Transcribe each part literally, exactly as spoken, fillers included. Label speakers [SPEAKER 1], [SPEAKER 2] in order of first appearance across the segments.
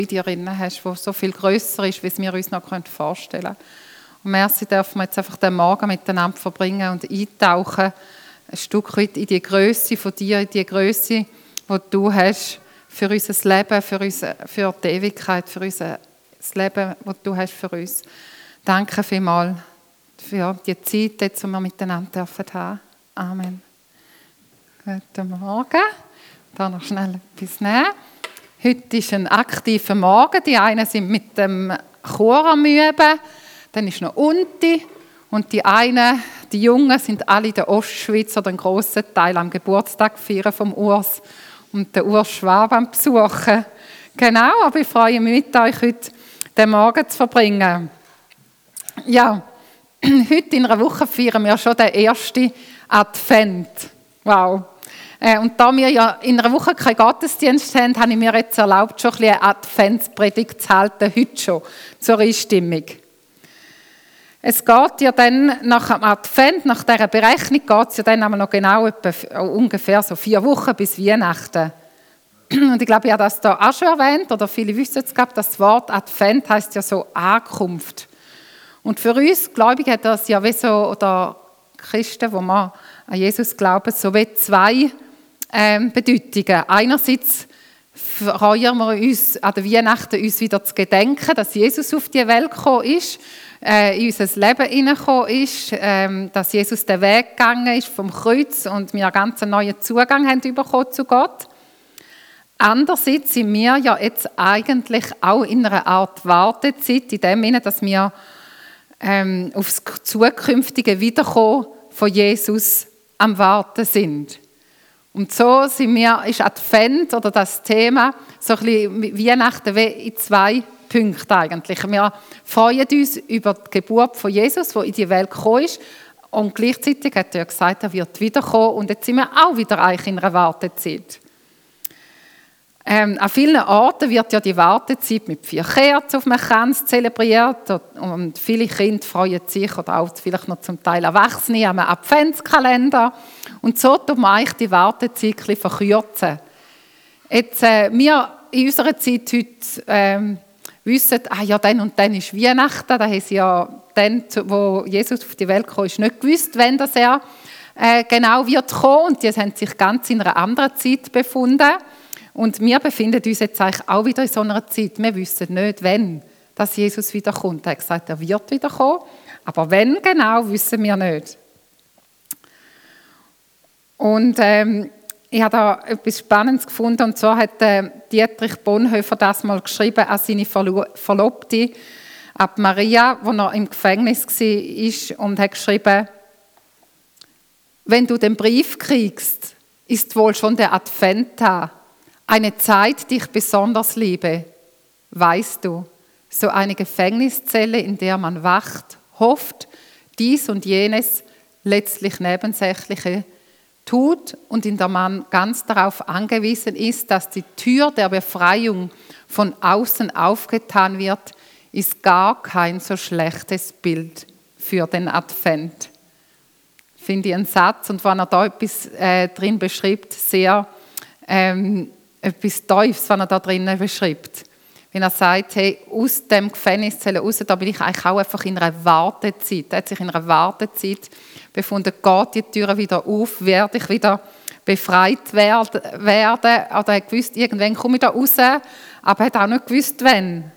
[SPEAKER 1] in dir drin hast, die so viel grösser ist, wie wir uns noch vorstellen können. Und merci dürfen wir jetzt einfach den Morgen miteinander verbringen und eintauchen, ein Stück weit in die Grösse von dir, in die Grösse, die du hast für unser Leben, für, unser, für die Ewigkeit, für unser, das Leben, das du hast für uns. Danke vielmals für die Zeit, die wir miteinander dürfen haben. Amen. Guten Morgen. Da noch schnell etwas nehmen. Heute ist ein aktiver Morgen. Die einen sind mit dem Chor am Üben. Dann ist noch Unti. Und die einen, die Jungen, sind alle in der Ostschweiz oder einen grossen Teil am Geburtstag feiern vom Urs und den Urs Schwab am besuchen. Genau, aber ich freue mich mit euch heute den Morgen zu verbringen. Ja, heute in einer Woche feiern wir schon den ersten Advent. Wow. Und da wir ja in einer Woche keinen Gottesdienst haben, habe ich mir jetzt erlaubt, schon ein bisschen eine Adventspredigt zu halten, heute schon, zur Einstimmung. Es geht ja dann nach dem Advent, nach dieser Berechnung, geht es ja dann noch genau etwa, ungefähr so vier Wochen bis Weihnachten. Und ich glaube, ich habe das hier auch schon erwähnt, oder viele wissen es, dass das Wort Advent heisst ja so Ankunft. Und für uns, glaube ich, hat das ja wie so, oder Christen, die wir an Jesus glauben, so wie zwei ähm, Bedeutungen. Einerseits freuen wir uns an der Weihnachten, uns wieder zu gedenken, dass Jesus auf die Welt gekommen ist, äh, in unser Leben hineingekommen ist, ähm, dass Jesus den Weg gegangen ist vom Kreuz und wir einen ganz neuen Zugang haben bekommen zu Gott. Andererseits sind wir ja jetzt eigentlich auch in einer Art Wartezeit, in dem Sinne, dass wir ähm, auf das zukünftige Wiederkommen von Jesus am Warten sind. Und so sind wir, ist Advent oder das Thema so ein bisschen Weihnachten wie in zwei Punkten eigentlich. Wir freuen uns über die Geburt von Jesus, die in die Welt gekommen ist, und gleichzeitig hat er gesagt, er wird wiederkommen, und jetzt sind wir auch wieder eigentlich in einer Wartezeit. Ähm, an vielen Orten wird ja die Wartezeit mit vier Kerzen auf dem Kranz zelebriert, und viele Kinder freuen sich, oder auch vielleicht noch zum Teil Erwachsene, am Adventskalender. Und so tun wir eigentlich die Wartezeit ein bisschen verkürzen. Jetzt, äh, wir in unserer Zeit heute ähm, wissen, ah, ja, dann und dann ist Weihnachten. Da haben sie ja dann, wo Jesus auf die Welt kam, ist nicht gewusst, wann das er äh, genau wird kommen. Und die haben sich ganz in einer anderen Zeit befunden. Und wir befinden uns jetzt eigentlich auch wieder in so einer Zeit. Wir wissen nicht, wann dass Jesus wiederkommt. Er hat gesagt, er wird wiederkommen. Aber wann genau, wissen wir nicht. Und ähm, ich habe da etwas Spannendes gefunden, und zwar hat äh, Dietrich Bonhoeffer das mal geschrieben an seine Verlo- Verlobte, an Maria, die noch im Gefängnis war, und hat geschrieben: Wenn du den Brief kriegst, ist wohl schon der Advent da, eine Zeit, die ich besonders liebe. Weißt du, so eine Gefängniszelle, in der man wacht, hofft, dies und jenes, letztlich Nebensächliche tut, und in der man ganz darauf angewiesen ist, dass die Tür der Befreiung von außen aufgetan wird, ist gar kein so schlechtes Bild für den Advent. Finde ich einen Satz, und wenn er da etwas äh, drin beschreibt, sehr ähm, etwas Tiefes, was er da drinnen beschreibt. Wenn er sagt, hey, aus dem Gefängniszelle raus, da bin ich eigentlich auch einfach in einer Wartezeit. Er hat sich in einer Wartezeit befunden, geht die Tür wieder auf, werde ich wieder befreit werden. Oder er hat gewusst, irgendwann komme ich da raus, aber er hat auch nicht gewusst, wann.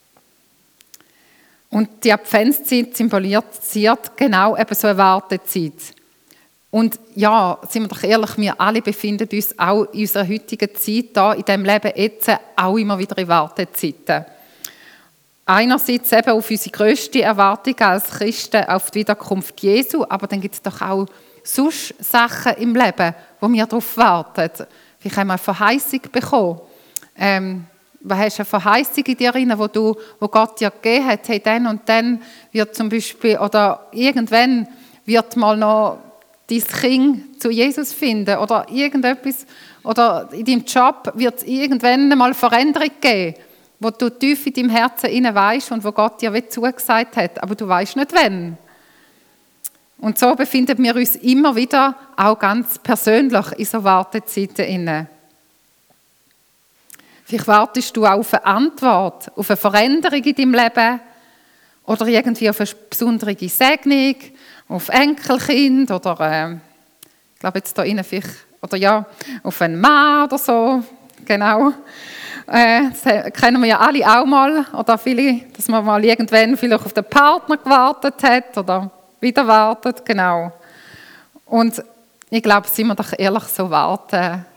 [SPEAKER 1] Und die Adventszeit symbolisiert genau eben so eine Wartezeit. Und ja, sind wir doch ehrlich, wir alle befinden uns auch in unserer heutigen Zeit, da in diesem Leben jetzt, auch immer wieder in Wartezeiten. Einerseits eben auf unsere grösste Erwartung als Christen, auf die Wiederkunft Jesu, aber dann gibt es doch auch sonst Sachen im Leben, wo wir darauf warten. Vielleicht haben wir eine Verheißung bekommen. Ähm, was hast du eine Verheißung in dir drin, wo, du, wo Gott dir gegeben hat? Hey, dann und dann wird zum Beispiel, oder irgendwann wird mal noch dein Kind zu Jesus finden, oder irgendetwas, oder in deinem Job wird es irgendwann mal Veränderung geben, wo du tief in deinem Herzen hinein weisst und wo Gott dir wie zugesagt hat, aber du weißt nicht wann. Und so befinden wir uns immer wieder auch ganz persönlich in so Wartezeiten inne. Vielleicht wartest du auch auf eine Antwort, auf eine Veränderung in deinem Leben oder irgendwie auf eine besondere Segnung, auf Enkelkind oder äh, ich glaube jetzt da innen vielleicht, oder ja, auf einen Mann oder so, genau. Äh, das kennen wir ja alle auch mal, oder viele, dass man mal irgendwann vielleicht auf den Partner gewartet hat oder wieder wartet, genau. Und ich glaube, sind wir doch ehrlich, so warten,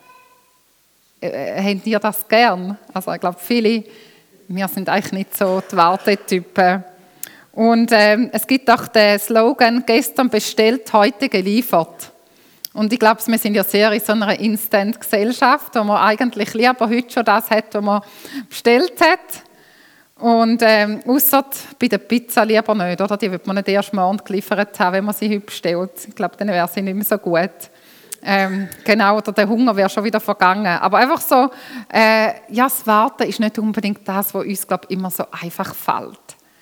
[SPEAKER 1] äh, habt ihr das gern? Also ich glaube, viele, wir sind eigentlich nicht so die Wartetypen. Und ähm, es gibt auch den Slogan, gestern bestellt, heute geliefert. Und ich glaube, wir sind ja sehr in so einer Instant-Gesellschaft, wo man eigentlich lieber heute schon das hat, was man bestellt hat. Und ähm, ausser bei der Pizza lieber nicht, oder? Die wird man nicht erst morgen geliefert haben, wenn man sie heute bestellt. Ich glaube, dann wäre sie nicht mehr so gut. Ähm, genau, oder der Hunger wäre schon wieder vergangen. Aber einfach so, äh, ja, das Warten ist nicht unbedingt das, was uns, glaube ich, immer so einfach fällt.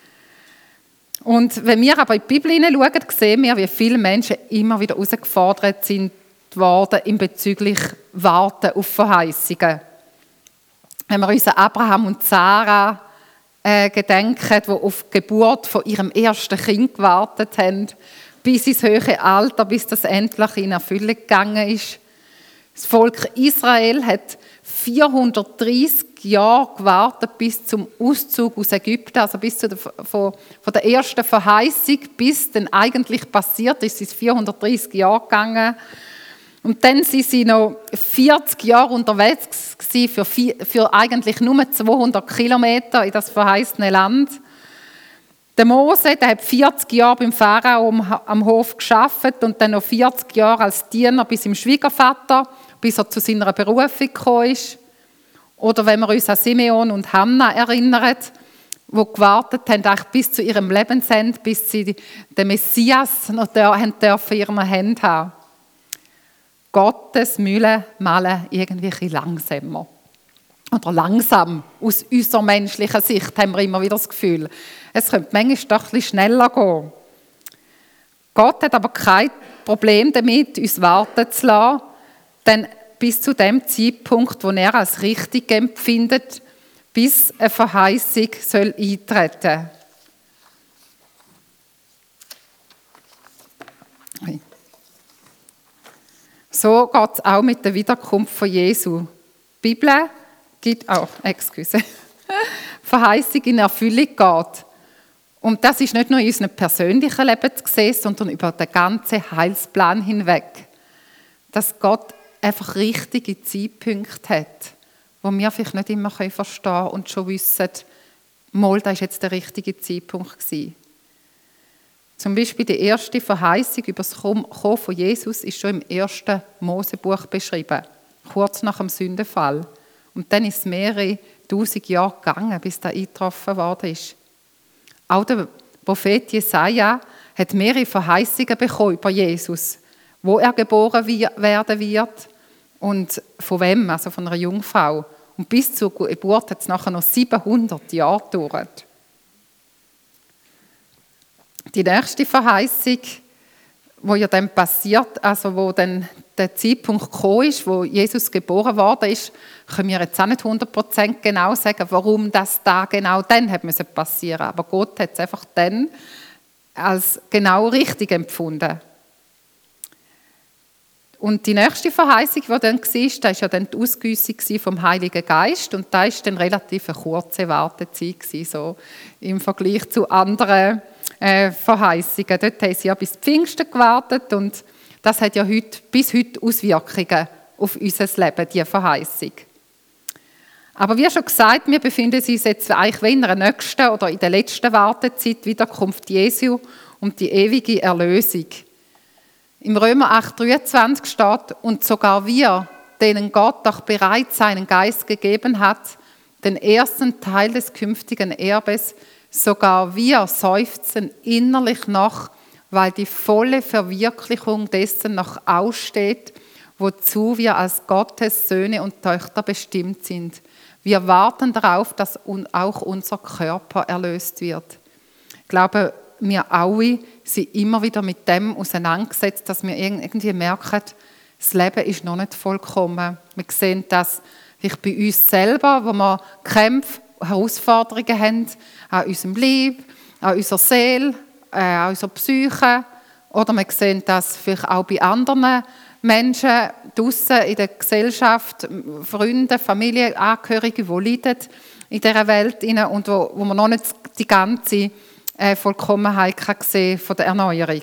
[SPEAKER 1] Und wenn wir aber in die Bibel hineinschauen, sehen wir, wie viele Menschen immer wieder herausgefordert sind worden in bezüglich Warten auf Verheißungen. Wenn wir uns an Abraham und Sarah äh, gedenken, die auf die Geburt von ihrem ersten Kind gewartet haben, bis ins hohe Alter, bis das endlich in Erfüllung gegangen ist. Das Volk Israel hat vierhundertdreissig Jahre gewartet bis zum Auszug aus Ägypten, also bis zu der, von, von der ersten Verheißung, bis dann eigentlich passiert ist, ist es vierhundertdreissig Jahre gegangen. Und dann sind sie noch vierzig Jahre unterwegs gewesen für, für eigentlich nur zweihundert Kilometer in das verheißene Land. Der Mose, der hat vierzig Jahre beim Pharao am Hof gearbeitet und dann noch vierzig Jahre als Diener bei seinem Schwiegervater, bis er zu seiner Berufung gekommen ist. Oder wenn wir uns an Simeon und Hannah erinnern, die gewartet haben bis zu ihrem Lebensende, bis sie den Messias noch in ihren Händen haben. Gottes Mühlen malen irgendwie langsamer. Oder langsam, aus unserer menschlichen Sicht, haben wir immer wieder das Gefühl. Es könnte manchmal doch ein bisschen schneller gehen. Gott hat aber kein Problem damit, uns warten zu lassen, denn bis zu dem Zeitpunkt, wo er als richtig empfindet, bis eine Verheißung soll eintreten soll. So geht es auch mit der Wiederkunft von Jesu. Die Bibel gibt auch, oh, excuse, Verheißung in Erfüllung geht. Und das ist nicht nur in unserem persönlichen Leben zu sehen, sondern über den ganzen Heilsplan hinweg. Dass Gott einfach richtige Zeitpunkte hat, wo wir vielleicht nicht immer verstehen können und schon wissen, mal, das war jetzt der richtige Zeitpunkt gewesen. Zum Beispiel die erste Verheißung über das Kommen von Jesus ist schon im ersten Mosebuch beschrieben, kurz nach dem Sündenfall. Und dann ist es mehrere tausend Jahre gegangen, bis das eingetroffen worden ist. Auch der Prophet Jesaja hat mehrere Verheißungen bekommen über Jesus, wo er geboren werden wird und von wem, also von einer Jungfrau. Und bis zur Geburt hat es nachher noch siebenhundert Jahre gedauert. Die nächste Verheißung, wo ja dann passiert, also wo dann der Zeitpunkt gekommen ist, wo Jesus geboren worden ist, können wir jetzt auch nicht hundert Prozent genau sagen, warum das da genau dann hat müssen passieren. Aber Gott hat es einfach dann als genau richtig empfunden. Und die nächste Verheißung, die dann war, das war ja dann die Ausgüssung vom Heiligen Geist. Und da war dann relativ eine kurze Wartezeit, so im Vergleich zu anderen äh, Verheißungen. Dort haben sie ja bis Pfingsten gewartet und das hat ja heute, bis heute Auswirkungen auf unser Leben, diese Verheißung. Aber wie schon gesagt, wir befinden uns jetzt eigentlich in der nächsten oder in der letzten Wartezeit, Wiederkunft Jesu und die ewige Erlösung. Im Römer acht dreiundzwanzig steht, und sogar wir, denen Gott doch bereits seinen Geist gegeben hat, den ersten Teil des künftigen Erbes, sogar wir seufzen innerlich noch, weil die volle Verwirklichung dessen noch aussteht, wozu wir als Gottes Söhne und Töchter bestimmt sind. Wir warten darauf, dass auch unser Körper erlöst wird. Ich glaube, wir alle sind immer wieder mit dem auseinandergesetzt, dass wir irgendwie merken, das Leben ist noch nicht vollkommen. Wir sehen, dass Vielleicht bei uns selber, wo wir Kämpfe, Herausforderungen haben, an unserem Leib, an unserer Seele, äh, an unserer Psyche. Oder wir sehen das vielleicht auch bei anderen Menschen draussen in der Gesellschaft, Freunde, Familie, Angehörige, die leiden in dieser Welt und wo, wo man noch nicht die ganze äh, Vollkommenheit kann sehen von der Erneuerung.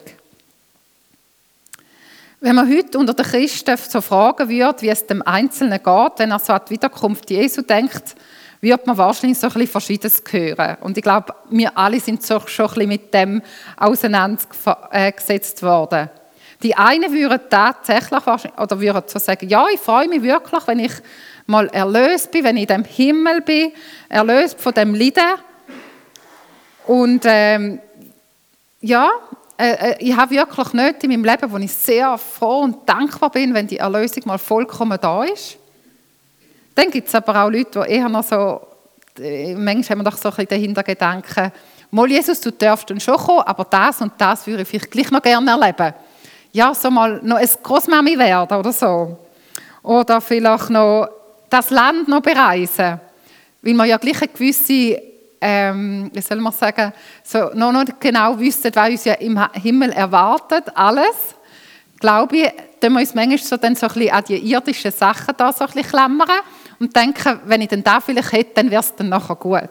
[SPEAKER 1] Wenn man heute unter den Christen so fragen würde, wie es dem Einzelnen geht, wenn er so an die Wiederkunft Jesu denkt, würde man wahrscheinlich so ein bisschen Verschiedenes hören. Und ich glaube, wir alle sind so schon ein bisschen mit dem auseinandergesetzt worden. Die einen würden tatsächlich wahrscheinlich, oder würden so sagen, ja, ich freue mich wirklich, wenn ich mal erlöst bin, wenn ich in dem Himmel bin, erlöst von dem Leiden. Und ähm, ja, äh, ich habe wirklich nicht in meinem Leben, wo ich sehr froh und dankbar bin, wenn die Erlösung mal vollkommen da ist. Dann gibt es aber auch Leute, die eher noch so, äh, manchmal haben wir doch so ein bisschen den Hintergedanken, mal Jesus, du darfst dann schon kommen, aber das und das würde ich vielleicht gleich noch gerne erleben. Ja, so mal noch eine Großmami werden oder so. Oder vielleicht noch das Land noch bereisen. Weil wir ja gleich eine gewisse, ähm, wie soll man sagen, so noch nicht genau wissen, was uns ja im Himmel erwartet, alles. Glaube ich, tun wir uns manchmal so, dann so ein bisschen an die irdischen Sachen da so ein bisschen klammern und denken, wenn ich dann das vielleicht hätte, dann wäre es dann nachher gut.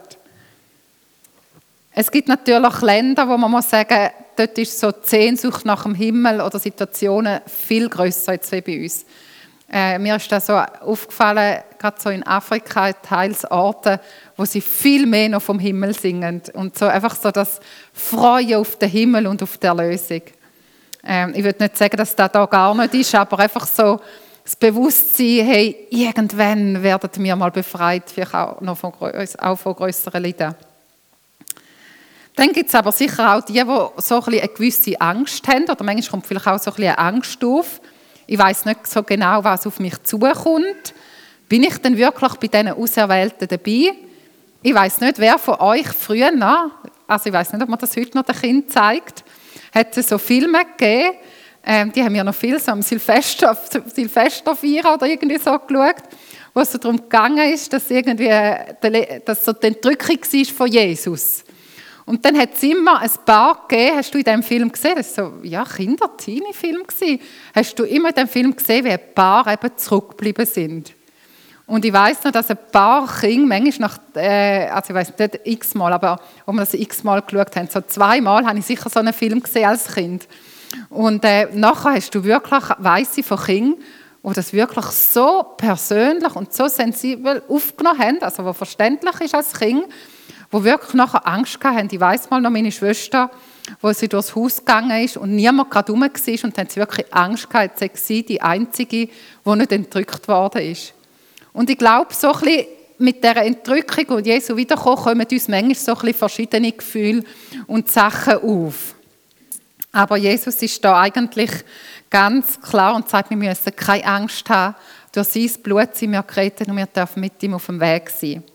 [SPEAKER 1] Es gibt natürlich Länder, wo man muss sagen, dort ist so die Sehnsucht nach dem Himmel oder Situationen viel grösser als bei uns. Äh, mir ist das so aufgefallen, gerade so in Afrika, teils Orte, wo sie viel mehr noch vom Himmel singen und so einfach so das Freuen auf den Himmel und auf die Erlösung. Ähm, ich würde nicht sagen, dass das da gar nicht ist, aber einfach so das Bewusstsein, hey, irgendwann werden wir mal befreit, vielleicht auch, noch von, auch von grösseren Leiden. Dann gibt es aber sicher auch die, die so ein bisschen eine gewisse Angst haben, oder manchmal kommt vielleicht auch so ein bisschen eine Angst auf. Ich weiss nicht so genau, was auf mich zukommt. Bin ich denn wirklich bei diesen Auserwählten dabei? Ich weiss nicht, wer von euch früher noch, also ich weiss nicht, ob man das heute noch den Kindern zeigt, hat es so Filme gegeben, ähm, die haben ja noch viel so am Silvester, Silvester feiern oder irgendwie so geschaut, wo es so darum gegangen ist, dass, irgendwie, dass so die Entrückung war von Jesus. Und dann hat es immer ein Paar gegeben, hast du in diesem Film gesehen, das war so, ja, Kinder-Teenie-Film gewesen, hast du immer in diesem Film gesehen, wie ein Paar eben zurückgeblieben sind. Und ich weiss noch, dass ein paar Kinder, manchmal nach, äh, also ich weiss nicht x-mal, aber wo wir das x-mal geschaut haben, so zweimal habe ich sicher so einen Film gesehen als Kind. Und äh, nachher hast du wirklich, weiss ich, von Kindern, die das wirklich so persönlich und so sensibel aufgenommen haben, also was verständlich ist als Kind, die wirklich nachher Angst hatten. Ich weiss mal noch meine Schwester, wo sie durchs Haus gegangen ist und niemand gerade rum war und dann hat sie wirklich Angst gehabt, sie sei die Einzige, die nicht entrückt worden ist. Und ich glaube, so ein bisschen mit dieser Entrückung und Jesu wiederkommen, kommen uns manchmal so ein bisschen verschiedene Gefühle und Sachen auf. Aber Jesus ist da eigentlich ganz klar und sagt, wir müssen keine Angst haben. Durch sein Blut sind wir gerettet und wir dürfen mit ihm auf dem Weg sein.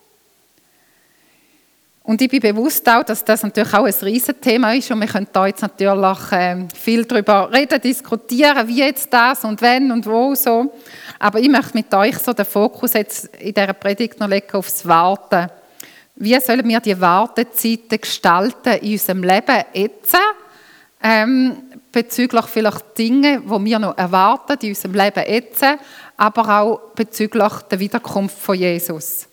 [SPEAKER 1] Und ich bin bewusst auch, dass das natürlich auch ein Riesenthema ist und wir können da jetzt natürlich äh, viel darüber reden, diskutieren, wie jetzt das und wenn und wo so. Aber ich möchte mit euch so den Fokus jetzt in dieser Predigt noch legen aufs Warten. Wie sollen wir die Wartezeiten gestalten in unserem Leben jetzt, ähm, bezüglich vielleicht Dinge, die wir noch erwarten in unserem Leben jetzt, aber auch bezüglich der Wiederkunft von Jesus.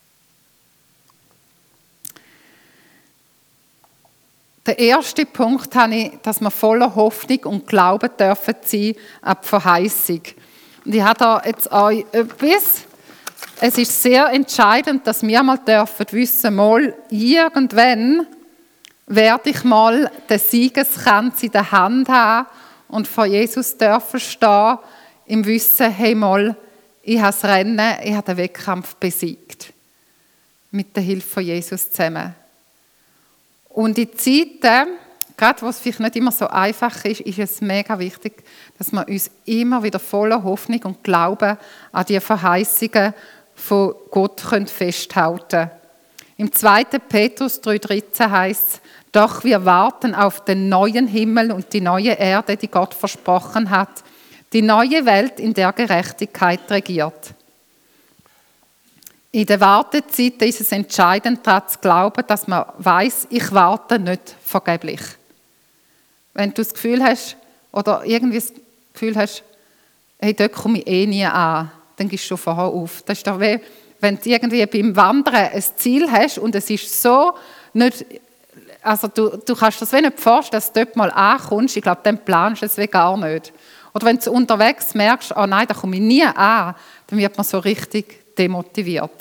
[SPEAKER 1] Der erste Punkt habe ich, dass wir voller Hoffnung und Glauben dürfen sein an die Verheißung. Und ich habe da jetzt euch etwas. Es ist sehr entscheidend, dass wir mal dürfen wissen, mal irgendwann werde ich mal den Siegeskranz in der Hand haben und vor Jesus dürfen stehen, im Wissen, hey mal, ich habe das Rennen, ich habe den Wettkampf besiegt. Mit der Hilfe von Jesus zusammen. Und in Zeiten, gerade wo es vielleicht nicht immer so einfach ist, ist es mega wichtig, dass wir uns immer wieder voller Hoffnung und Glauben an die Verheißungen von Gott festhalten können. Im zweiten Petrus drei dreizehn heißt es, doch wir warten auf den neuen Himmel und die neue Erde, die Gott versprochen hat, die neue Welt, in der Gerechtigkeit regiert. In der Wartezeit ist es entscheidend, daran zu glauben, dass man weiss, ich warte nicht vergeblich. Wenn du das Gefühl hast, oder irgendwie das Gefühl hast, hey, dort komme ich eh nie an, dann gehst du schon vorher auf. Das ist doch wie, wenn du irgendwie beim Wandern ein Ziel hast und es ist so nicht, also du, du kannst das nicht vorstellen, dass du dort mal ankommst, ich glaube, dann planst du es wie gar nicht. Oder wenn du unterwegs merkst, oh nein, da komme ich nie an, dann wird man so richtig demotiviert.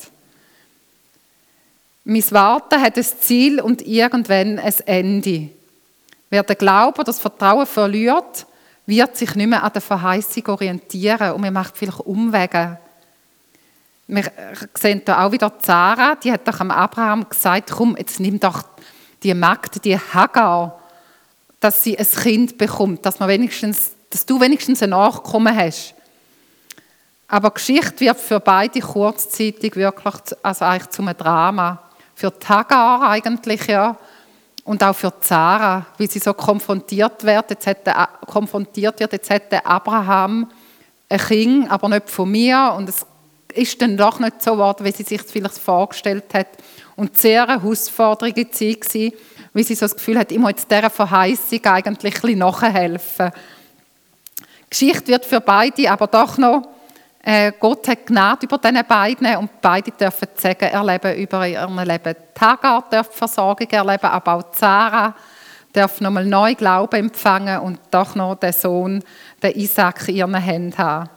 [SPEAKER 1] Mein Warten hat ein Ziel und irgendwann ein Ende. Wer den Glauben, das Vertrauen verliert, wird sich nicht mehr an der Verheißung orientieren und man macht vielleicht Umwege. Wir sehen hier auch wieder Sarah, die hat doch am Abraham gesagt, komm, jetzt nimm doch die Magd, die Hagar, dass sie ein Kind bekommt, dass, man wenigstens, dass du wenigstens ein Nachkommen hast. Aber die Geschichte wird für beide kurzzeitig wirklich also eigentlich zum Drama. Für die Hagar eigentlich, ja, und auch für Sarah, wie sie so konfrontiert wird. Jetzt hat der, konfrontiert wird, jetzt hat der Abraham ein Kind, aber nicht von mir. Und es ist dann doch nicht so geworden, wie sie sich das vielleicht vorgestellt hat. Und sehr eine herausfordernde Zeit war, wie sie so das Gefühl hat, ich muss jetzt dieser Verheißung eigentlich ein bisschen nachhelfen. Die Geschichte wird für beide aber doch noch, äh, Gott hat Gnade über diese beiden und beide dürfen Segen erleben über ihr Leben. Die Hagar darf Versorgung erleben, aber auch Sarah darf nochmal neu Glauben empfangen und doch noch den Sohn, den Isaac, in ihren Händen haben.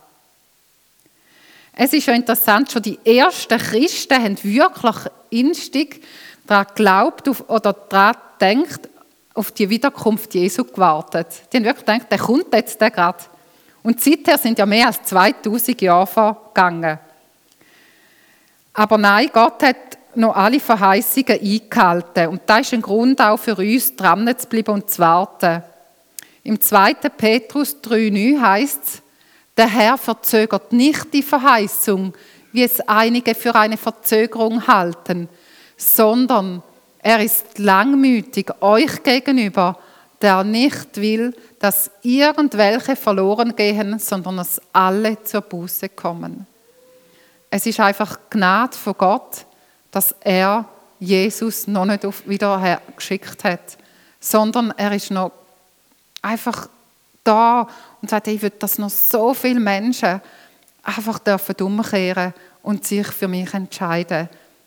[SPEAKER 1] Es ist schon interessant, schon die ersten Christen haben wirklich instig daran geglaubt oder daran gedacht, auf die Wiederkunft Jesu gewartet. Die haben wirklich gedacht, der kommt jetzt gerade. Und seither sind ja mehr als zweitausend Jahre vergangen. Aber nein, Gott hat noch alle Verheißungen eingehalten. Und das ist ein Grund auch für uns, dran zu bleiben und zu warten. Im zweiten Petrus drei neun heisst es, der Herr verzögert nicht die Verheißung, wie es einige für eine Verzögerung halten, sondern er ist langmütig euch gegenüber, der nicht will, dass irgendwelche verloren gehen, sondern dass alle zur Buße kommen. Es ist einfach Gnade von Gott, dass er Jesus noch nicht wieder geschickt hat, sondern er ist noch einfach da und sagt, ich will, dass noch so viele Menschen einfach dürfen umkehren und sich für mich entscheiden.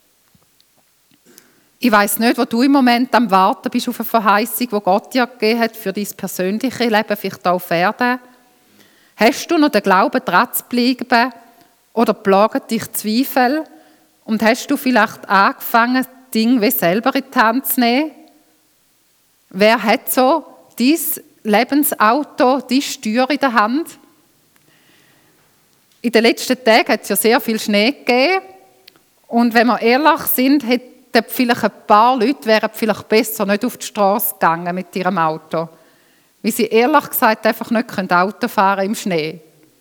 [SPEAKER 1] Ich weiss nicht, wo du im Moment am Warten bist auf eine Verheißung, die Gott dir gegeben hat für dein persönliches Leben, vielleicht auch auf Erden. Hast du noch den Glauben, dran zu bleiben oder plagen dich Zweifel? Und hast du vielleicht angefangen, Dinge wie selber in die Hand zu nehmen? Wer hat so dein Lebensauto, die Steuer in der Hand? In den letzten Tagen hat es ja sehr viel Schnee gegeben. Und wenn wir ehrlich sind, hätten vielleicht ein paar Leute wären vielleicht besser nicht auf die Straße gegangen mit ihrem Auto. Weil sie ehrlich gesagt einfach nicht Auto fahren im Schnee.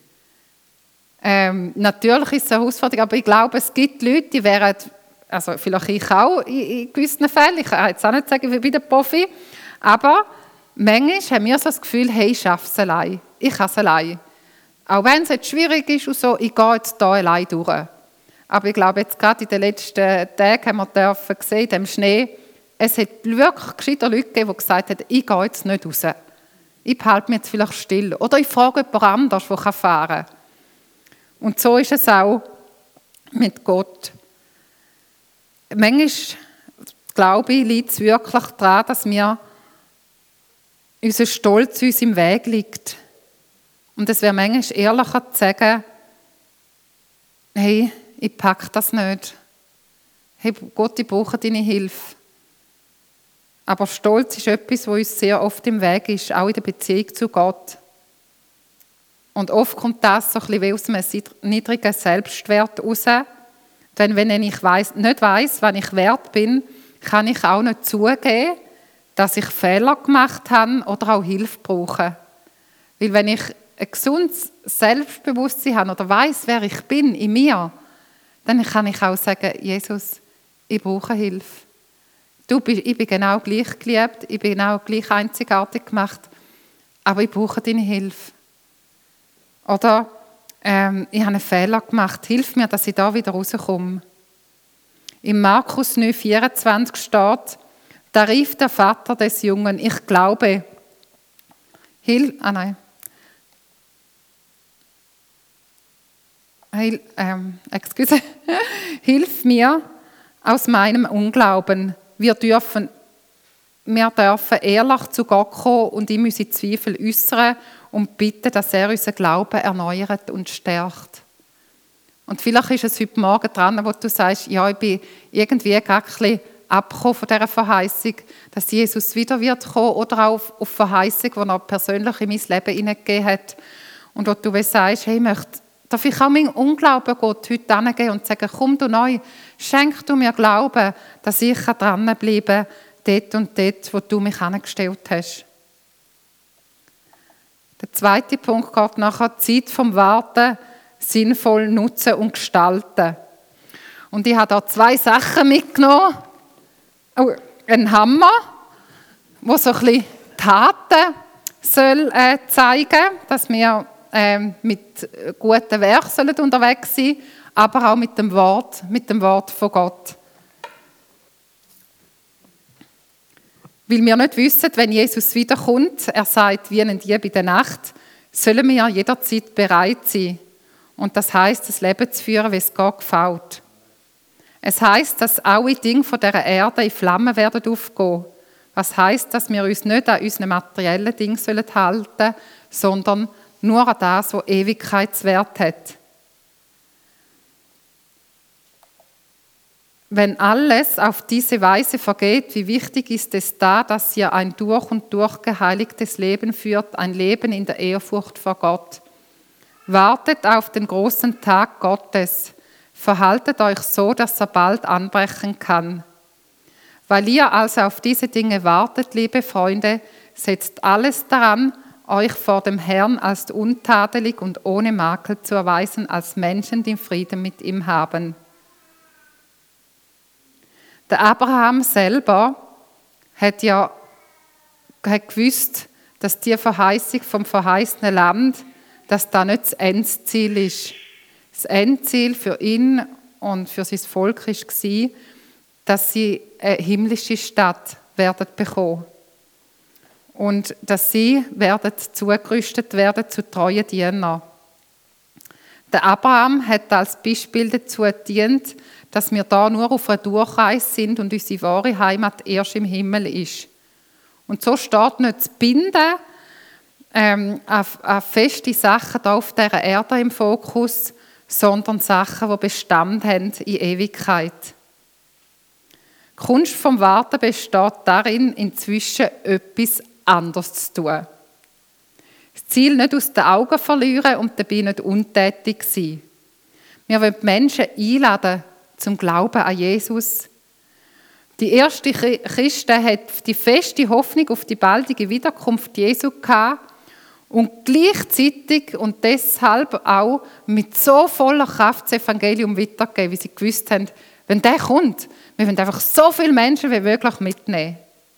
[SPEAKER 1] Ähm, natürlich ist es eine Herausforderung, aber ich glaube, es gibt Leute, die wären, also vielleicht ich auch in, in gewissen Fällen, ich kann jetzt auch nicht sagen, wie bei den Profi, aber manchmal haben wir so das Gefühl, hey, ich schaffe es allein. Ich kann es allein. Auch wenn es jetzt schwierig ist und so, ich gehe jetzt hier allein durch. Aber ich glaube, jetzt gerade in den letzten Tagen haben wir dürfen sehen, im Schnee, es hat wirklich gescheiter Leute gegeben, die gesagt haben, ich gehe jetzt nicht raus. Ich behalte mich jetzt vielleicht still. Oder ich frage jemand anders, der fahren kann. Und so ist es auch mit Gott. Manchmal, glaube ich, liegt es wirklich daran, dass wir unser Stolz uns im Weg liegt. Und es wäre manchmal ehrlicher zu sagen, hey, ich packe das nicht. Hey Gott, ich brauche deine Hilfe. Aber Stolz ist etwas, was uns sehr oft im Weg ist, auch in der Beziehung zu Gott. Und oft kommt das so ein bisschen wie aus einem niedrigen Selbstwert raus. Denn wenn ich weiss, nicht weiss, wann ich wert bin, kann ich auch nicht zugeben, dass ich Fehler gemacht habe oder auch Hilfe brauche. Weil wenn ich ein gesundes Selbstbewusstsein habe oder weiss, wer ich bin in mir, dann kann ich auch sagen, Jesus, ich brauche Hilfe. Du bist, ich bin genau gleich geliebt, ich bin genau gleich einzigartig gemacht, aber ich brauche deine Hilfe. Oder ähm, ich habe einen Fehler gemacht, hilf mir, dass ich da wieder rauskomme. Im Markus neun vierundzwanzig steht, da rief der Vater des Jungen, ich glaube, Hil, ah nein, Hil, ähm, excuse, hilf mir aus meinem Unglauben. Wir dürfen, wir dürfen ehrlich zu Gott kommen und ihm unsere Zweifel äußern und bitten, dass er unseren Glauben erneuert und stärkt. Und vielleicht ist es heute Morgen dran, wo du sagst, ja, ich bin irgendwie gerade ein bisschen abgekommen von dieser Verheißung, dass Jesus wieder wird kommen oder auch auf, auf Verheißung, die er persönlich in mein Leben hineingegeben hat. Und wo du sagst, hey, ich möchte, darf ich auch meinen Unglauben Gott heute hingeben und sagen, komm du neu, schenk du mir Glauben, dass ich dranbleiben kann, dort und dort, wo du mich hingestellt hast. Der zweite Punkt geht nachher, Zeit vom Warten sinnvoll nutzen und gestalten. Und ich habe hier zwei Sachen mitgenommen. Oh, ein Hammer, der so ein bisschen Taten soll, äh, zeigen, dass wir äh, mit guten Werken unterwegs sind, aber auch mit dem Wort, mit dem Wort von Gott. Weil wir nicht wissen, wenn Jesus wiederkommt, er sagt, wie ein Dieb in der Nacht, sollen wir jederzeit bereit sein. Und das heisst, das Leben zu führen, wie es Gott gefällt. Es heisst, dass alle Dinge von dieser Erde in Flammen werden aufgehen. Was heisst, dass wir uns nicht an unseren materiellen Dingen halten sollen, sondern nur an das, was Ewigkeitswert hat. Wenn alles auf diese Weise vergeht, wie wichtig ist es da, dass ihr ein durch und durch geheiligtes Leben führt, ein Leben in der Ehrfurcht vor Gott. Wartet auf den großen Tag Gottes. Verhaltet euch so, dass er bald anbrechen kann. Weil ihr also auf diese Dinge wartet, liebe Freunde, setzt alles daran, euch vor dem Herrn als untadelig und ohne Makel zu erweisen, als Menschen, die Frieden mit ihm haben. Der Abraham selber hat ja hat gewusst, dass die Verheißung vom verheißenen Land, dass das nicht das Endziel ist. Das Endziel für ihn und für sein Volk war, dass sie eine himmlische Stadt werden bekommen. Und dass sie werden zugerüstet werden zu treuen Dienern. Der Abraham hat als Beispiel dazu gedient, dass wir da nur auf einer Durchreise sind und unsere wahre Heimat erst im Himmel ist. Und so steht nicht das Binden ähm, auf, auf feste Sachen hier auf dieser Erde im Fokus, sondern Sachen, die Bestand haben in Ewigkeit. Die Kunst vom Warten besteht darin, inzwischen etwas anderes zu tun. Das Ziel nicht aus den Augen verlieren und dabei nicht untätig sein. Wir wollen die Menschen einladen zum Glauben an Jesus. Die erste Christen hat die feste Hoffnung auf die baldige Wiederkunft Jesu gehabt und gleichzeitig und deshalb auch mit so voller Kraft das Evangelium weitergegeben, wie sie gewusst haben, wenn der kommt, wir wollen einfach so viele Menschen wie möglich mitnehmen.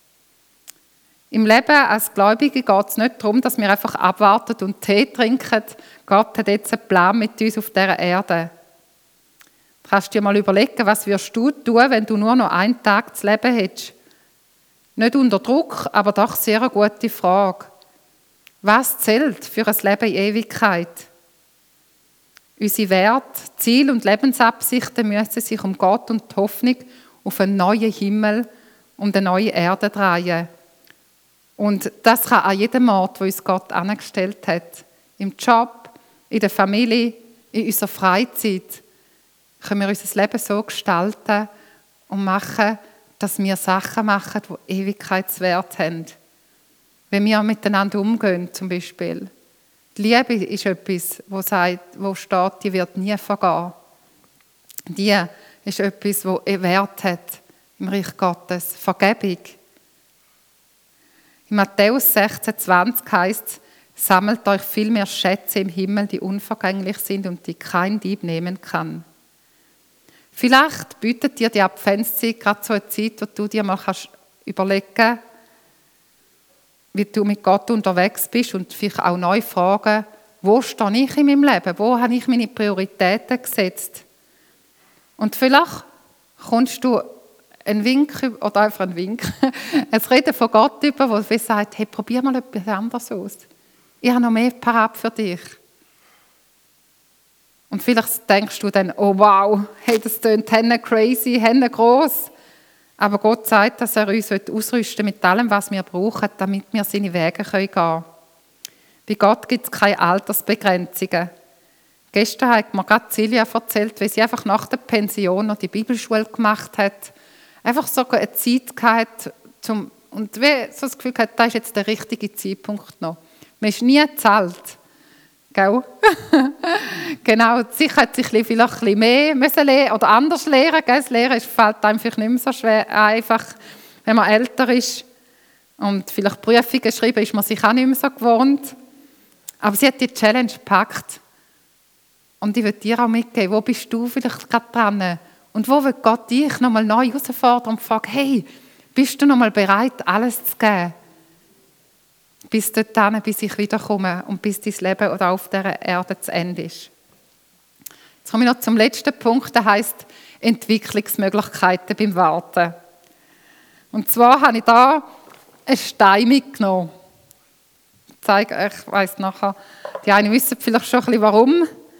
[SPEAKER 1] Im Leben als Gläubige geht es nicht darum, dass wir einfach abwarten und Tee trinken. Gott hat jetzt einen Plan mit uns auf dieser Erde. Du kannst dir mal überlegen, was wirst du tun, wenn du nur noch einen Tag zu leben hättest. Nicht unter Druck, aber doch sehr eine gute Frage. Was zählt für ein Leben in Ewigkeit? Unsere Werte, Ziele und Lebensabsichten müssen sich um Gott und die Hoffnung auf einen neuen Himmel und eine neue Erde drehen. Und das kann an jedem Ort, wo uns Gott angestellt hat. Im Job, in der Familie, in unserer Freizeit können wir unser Leben so gestalten und machen, dass wir Sachen machen, die Ewigkeitswert haben. Wenn wir miteinander umgehen, zum Beispiel. Die Liebe ist etwas, wo, sagt, wo steht, die wird nie vergehen. Die ist etwas, das Wert hat im Reich Gottes. Vergebung. In Matthäus sechzehn zwanzig heisst es, sammelt euch viel mehr Schätze im Himmel, die unvergänglich sind und die kein Dieb nehmen kann. Vielleicht bietet dir die Adventszeit gerade so eine Zeit, wo du dir mal kannst überlegen, wie du mit Gott unterwegs bist und vielleicht auch neu fragen, wo stehe ich in meinem Leben? Wo habe ich meine Prioritäten gesetzt? Und vielleicht kommst du einen Wink oder einfach einen Wink, ein Reden von Gott über, wo er sagt, hey, probier mal etwas anderes aus. Ich habe noch mehr parat für dich. Und vielleicht denkst du dann, oh wow, hey, das klingt henne crazy, henne gross. Aber Gott sagt, dass er uns ausrüsten mit allem, was wir brauchen, damit wir seine Wege gehen können. Bei Gott gibt es keine Altersbegrenzungen. Gestern hat mir gerade Silja erzählt, wie sie einfach nach der Pension noch die Bibelschule gemacht hat. Einfach so eine Zeit gehabt, zum, und wie so das Gefühl gehabt, das ist jetzt der richtige Zeitpunkt noch. Man ist nie zu alt. Gell? Genau, sie hätte sich vielleicht ein bisschen mehr müssen lernen oder anders lernen. Gell? Das Lehren fällt einfach nicht mehr so schwer einfach, wenn man älter ist. Und vielleicht Prüfungen schreiben ist man sich auch nicht mehr so gewohnt. Aber sie hat die Challenge gepackt. Und ich will dir auch mitgeben, wo bist du vielleicht gerade dran? Und wo will Gott dich nochmal neu herausfordern und fragen, hey, bist du nochmal bereit, alles zu geben? Bis dorthin, bis ich wiederkomme und bis dein Leben oder auf dieser Erde zu Ende ist. Jetzt komme ich noch zum letzten Punkt, der heisst Entwicklungsmöglichkeiten beim Warten. Und zwar habe ich da einen Stein mitgenommen. Ich zeige euch, ich weiss nachher, die einen wissen vielleicht schon ein bisschen warum.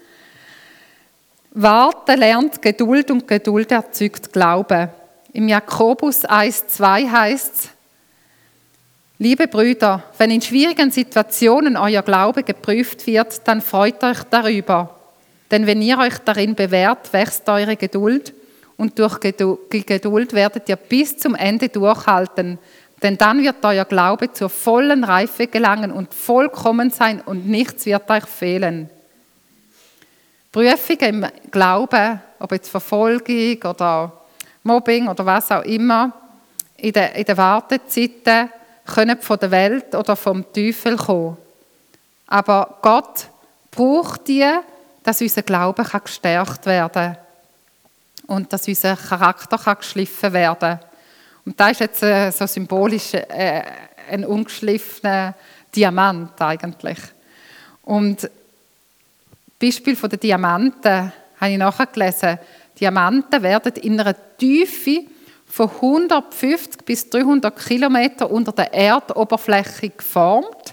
[SPEAKER 1] Warten lernt Geduld und Geduld erzeugt Glauben. Im Jakobus eins zwei heisst es, liebe Brüder, wenn in schwierigen Situationen euer Glaube geprüft wird, dann freut euch darüber. Denn wenn ihr euch darin bewährt, wächst eure Geduld und durch die Geduld werdet ihr bis zum Ende durchhalten. Denn dann wird euer Glaube zur vollen Reife gelangen und vollkommen sein und nichts wird euch fehlen. Prüfungen im Glauben, ob jetzt Verfolgung oder Mobbing oder was auch immer, in den, in den Wartezeiten können von der Welt oder vom Teufel kommen. Aber Gott braucht die, dass unser Glaube kann gestärkt werden kann und dass unser Charakter kann geschliffen werden kann. Und das ist jetzt äh, so symbolisch äh, ein ungeschliffener Diamant eigentlich. Und Beispiel von den Diamanten habe ich nachgelesen. Diamanten werden in einer Tiefe von hundertfünfzig bis dreihundert Kilometer unter der Erdoberfläche geformt.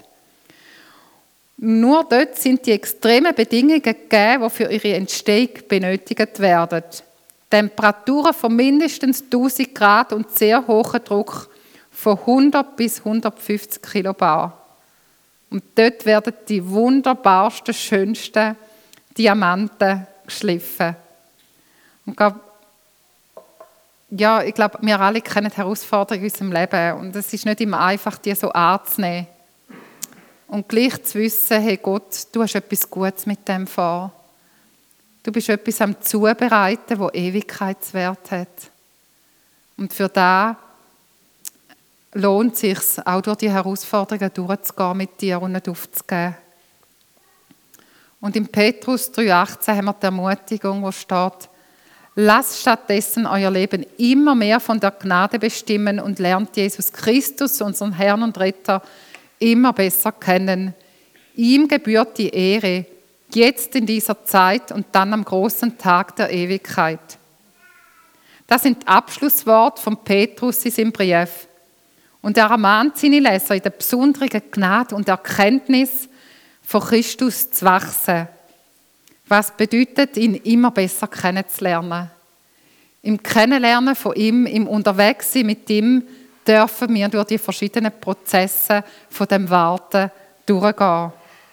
[SPEAKER 1] Nur dort sind die extremen Bedingungen gegeben, die für ihre Entstehung benötigt werden. Temperaturen von mindestens tausend Grad und sehr hoher Druck von hundert bis hundertfünfzig Kilobar. Und dort werden die wunderbarsten, schönsten Diamanten geschliffen. Und glaub, ja, ich glaube, wir alle kennen Herausforderungen in unserem Leben und es ist nicht immer einfach, die so anzunehmen. Und gleich zu wissen, hey Gott, du hast etwas Gutes mit dem vor. Du bist etwas am Zubereiten, das Ewigkeitswert hat. Und für das lohnt es sich, auch durch die Herausforderungen durchzugehen mit dir und nicht aufzugeben. Und im Petrus drei achtzehn haben wir die Ermutigung, wo steht, lasst stattdessen euer Leben immer mehr von der Gnade bestimmen und lernt Jesus Christus, unseren Herrn und Retter, immer besser kennen. Ihm gebührt die Ehre, jetzt in dieser Zeit und dann am großen Tag der Ewigkeit. Das sind die Abschlussworte von Petrus in seinem Brief. Und er ermahnt seine Leser in der besonderen Gnade und Erkenntnis von Christus zu wachsen. Was bedeutet, ihn immer besser kennenzulernen. Im Kennenlernen von ihm, im Unterwegssein mit ihm, dürfen wir durch die verschiedenen Prozesse von dem Warten durchgehen.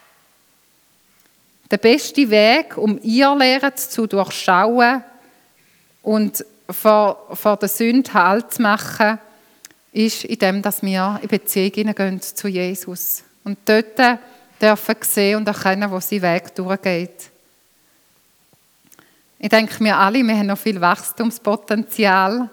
[SPEAKER 1] Der beste Weg, um ihr Lehren zu durchschauen und vor, vor der Sünde Halt zu machen, ist in dem, dass wir in Beziehung gehen zu Jesus. Und dort dürfen sehen und erkennen, wo sein Weg durchgeht. Ich denke, wir alle, wir haben noch viel Wachstumspotenzial.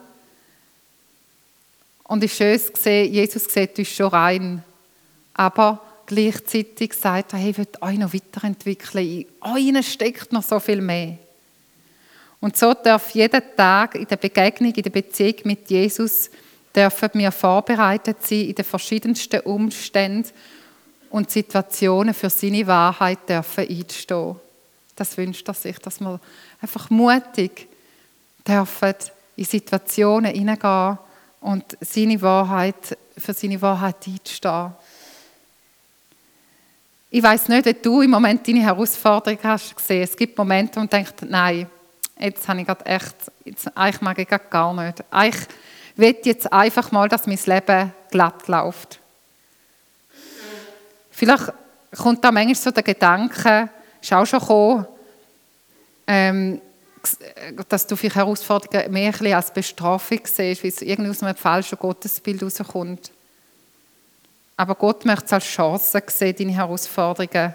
[SPEAKER 1] Und es ist schön zu sehen, Jesus sieht uns schon rein. Aber gleichzeitig sagt er, hey, ich will euch noch weiterentwickeln. In euch steckt noch so viel mehr. Und so darf jeden Tag in der Begegnung, in der Beziehung mit Jesus, dürfen wir vorbereitet sein in den verschiedensten Umständen und Situationen für seine Wahrheit dürfen einstehen. Das wünscht er sich, dass wir einfach mutig dürfen in Situationen hineingehen und seine Wahrheit, für seine Wahrheit einzustehen. Ich weiss nicht, wie du im Moment deine Herausforderung hast gesehen. Es gibt Momente, wo man denkt, nein, jetzt habe ich gerade echt, jetzt, eigentlich mag ich gerade gar nicht. Ich will jetzt einfach mal, dass mein Leben glatt läuft. Vielleicht kommt da manchmal so der Gedanke, ist auch schon gekommen, ähm, dass du vielleicht Herausforderungen mehr ein bisschen als Bestrafung siehst, weil es irgendwie aus einem falschen Gottesbild rauskommt. Aber Gott möchte es als Chance sehen, deine Herausforderungen.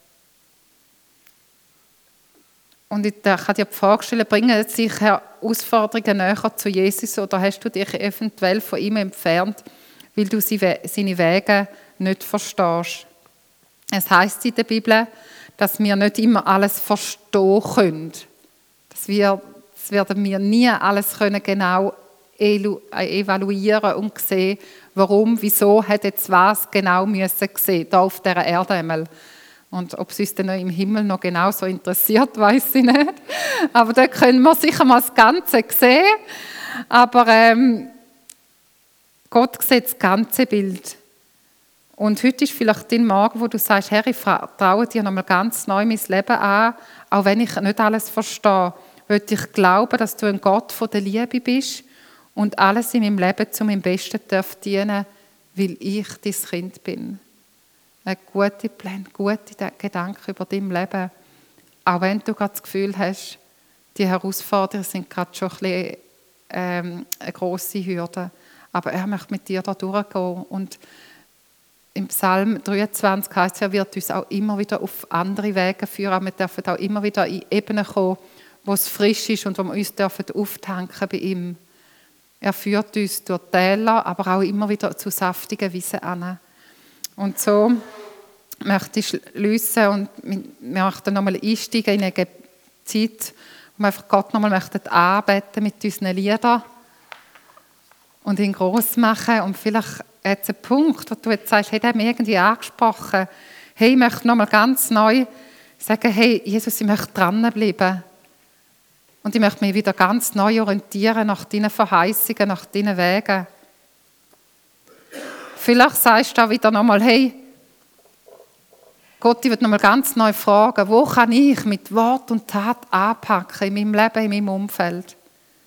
[SPEAKER 1] Und ich kann dir die Frage stellen, bringen sich Herausforderungen näher zu Jesus oder hast du dich eventuell von ihm entfernt, weil du seine Wege nicht verstehst? Es heisst in der Bibel, dass wir nicht immer alles verstehen können. Das, wir, das werden wir nie alles können genau evaluieren und sehen, warum, wieso hat jetzt was genau müssen sehen, da auf dieser Erde einmal. Und ob es uns dann im Himmel noch genau so interessiert, weiß ich nicht. Aber da können wir sicher mal das Ganze sehen. Aber ähm, Gott sieht das ganze Bild. Und heute ist vielleicht dein Morgen, wo du sagst, Herr, ich traue dir nochmal ganz neu mein Leben an, auch wenn ich nicht alles verstehe. Will ich glauben, dass du ein Gott von der Liebe bist und alles in meinem Leben zu meinem Besten darf dienen, weil ich dein Kind bin. Ein guter Plan, gute Gedanken über dein Leben. Auch wenn du gerade das Gefühl hast, die Herausforderungen sind gerade schon ein bisschen, ähm, eine grosse Hürde. Aber er möchte mit dir da durchgehen. Und im Psalm dreiundzwanzig heißt es, er wird uns auch immer wieder auf andere Wege führen. Wir dürfen auch immer wieder in Ebenen kommen, wo es frisch ist und wo wir uns dürfen auftanken bei ihm. Er führt uns durch Täler, aber auch immer wieder zu saftigen Wiesen an. Und so möchte ich schliessen und wir möchten nochmal einsteigen in eine Zeit, wo wir einfach Gott nochmal anbeten mit unseren Liedern und ihn gross machen. Und vielleicht jetzt ein Punkt, wo du jetzt sagst, hey, der hat mich irgendwie angesprochen. Hey, ich möchte nochmal ganz neu sagen, hey, Jesus, ich möchte dranbleiben. Und ich möchte mich wieder ganz neu orientieren nach deinen Verheißungen, nach deinen Wegen. Vielleicht sagst du auch wieder nochmal, hey, Gott, ich will nochmal ganz neu fragen, wo kann ich mit Wort und Tat anpacken in meinem Leben, in meinem Umfeld?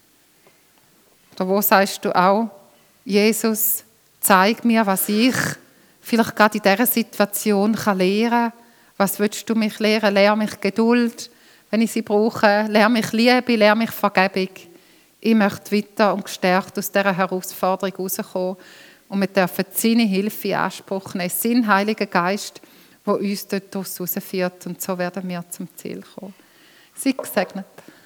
[SPEAKER 1] Oder wo sagst du auch, Jesus, zeig mir, was ich vielleicht gerade in dieser Situation lernen kann. Was willst du mich lehren? Lehr mich Geduld, wenn ich sie brauche. Lehr mich Liebe, lehr mich Vergebung. Ich möchte weiter und gestärkt aus dieser Herausforderung herauskommen. Und wir dürfen seine Hilfe in Anspruch nehmen. Sein Heiliger Geist, der uns dort rausführt. Und so werden wir zum Ziel kommen. Sei gesegnet.